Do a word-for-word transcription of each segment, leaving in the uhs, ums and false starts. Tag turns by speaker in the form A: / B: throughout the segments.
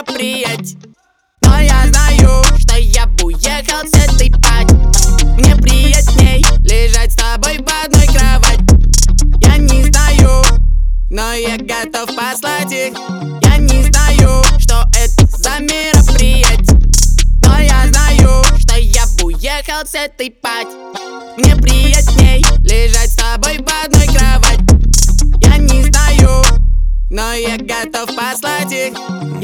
A: мероприятий. Но я знаю, что я б уехал с этой пати. Мне приятней лежать с тобой в одной кровати. Я не знаю, но я готов послать их. Я не знаю, что это за мероприятие. Но я знаю, что я б уехал с этой пати. Мне приятней лежать с тобой в одной кровати. Я не знаю, но я готов послать их.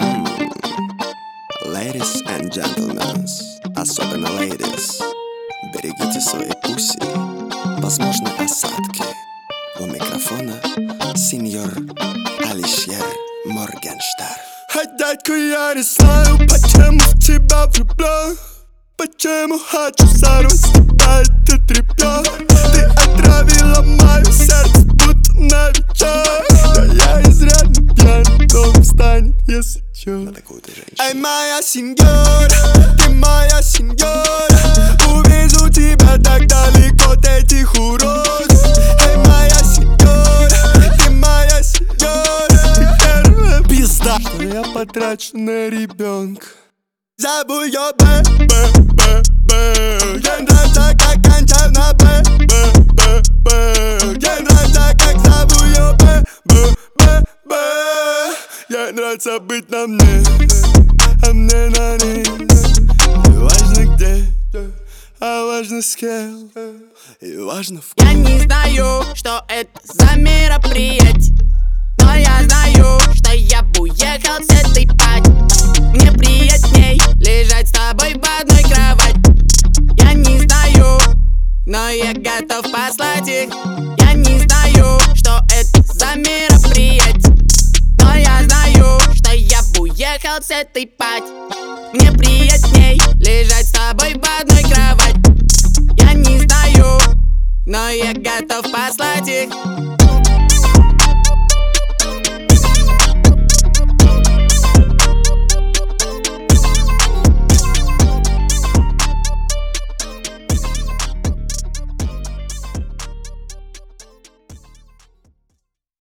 B: Ladies and gentlemen, особенно ladies, берегите свои пуси, возможны осадки. У микрофона сеньор Алишер Моргенштерн.
C: А дядька, я не знаю, почему в тебя влюблен. Почему хочу сорвать с тебя этот ребенок. Ты отравила мое сердце, будто новичок. Да я изрядно пьян, дом встанет, если чё. Эй, моя сеньора, ты моя сеньора. Увижу тебя так далеко от этих уродов. Эй, моя сеньора, ты моя сеньора. Ты первая пизда, что я потрачу на ребенка. Забудь ее, б, б, б, б. Ей нравится, как кончаю на б, б, б, б. Ей нравится, как зову ее, б, б, б, б. Ей нравится быть на мне, а мне на ней. Не важно где, а важно с кем. И важно в
A: Я не знаю, что это за мероприятие. Но я знаю, что я б уехал с этой пати. Мне приятней лежать с тобой в одной кровати. Я не знаю, но я готов послать их. Я не знаю, что это за мероприятие. Но я знаю, что я б уехал с этой пати. Мне приятней лежать с тобой в одной кровати. Я не знаю, но я готов послать их.